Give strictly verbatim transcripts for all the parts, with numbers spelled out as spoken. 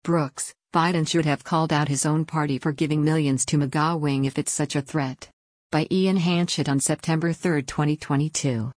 Brooks, Biden should have called out his own party for giving millions to MAGA wing if it's such a threat. By Ian Hanchett on September third, twenty twenty-two.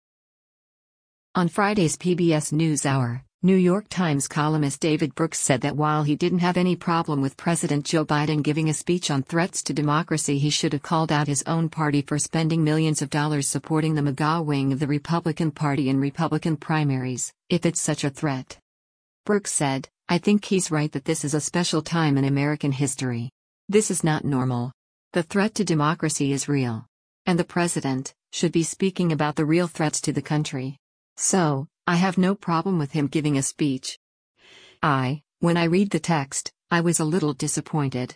On Friday's P B S NewsHour, New York Times columnist David Brooks said that while he didn't have any problem with President Joe Biden giving a speech on threats to democracy, he should have called out his own party for spending millions of dollars supporting the MAGA wing of the Republican Party in Republican primaries, if it's such a threat. Brooks said, "I think he's right that this is a special time in American history. This is not normal. The threat to democracy is real. And the president should be speaking about the real threats to the country. So, I have no problem with him giving a speech." I, when I read the text, I was a little disappointed.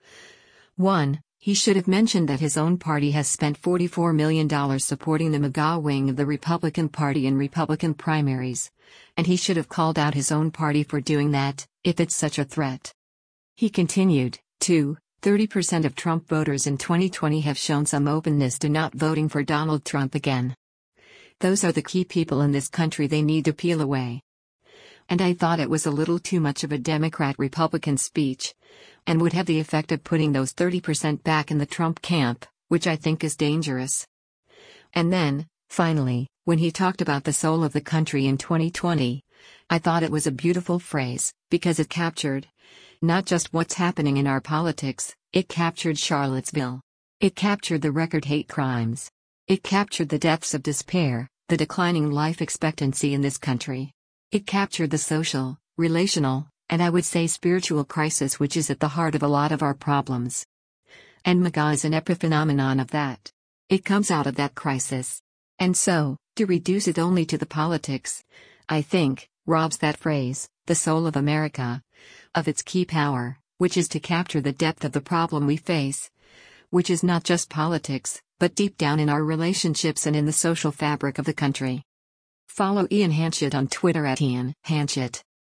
one. He should have mentioned that his own party has spent forty-four million dollars supporting the MAGA wing of the Republican Party in Republican primaries. And he should have called out his own party for doing that, if it's such a threat. He continued, two. thirty percent of Trump voters in twenty twenty have shown some openness to not voting for Donald Trump again. Those are the key people in this country they need to peel away. And I thought it was a little too much of a Democrat-Republican speech, and would have the effect of putting those thirty percent back in the Trump camp, which I think is dangerous. And then, finally, when he talked about the soul of the country in twenty twenty, I thought it was a beautiful phrase, because it captured not just what's happening in our politics, it captured Charlottesville. It captured the record hate crimes. It captured the depths of despair, the declining life expectancy in this country. It captured the social, relational, and I would say spiritual crisis which is at the heart of a lot of our problems. And MAGA is an epiphenomenon of that. It comes out of that crisis. And so, to reduce it only to the politics, I think, robs that phrase, the soul of America, of its key power, which is to capture the depth of the problem we face, which is not just politics, but deep down in our relationships and in the social fabric of the country. Follow Ian Hanchett on Twitter at Ian Hanchett.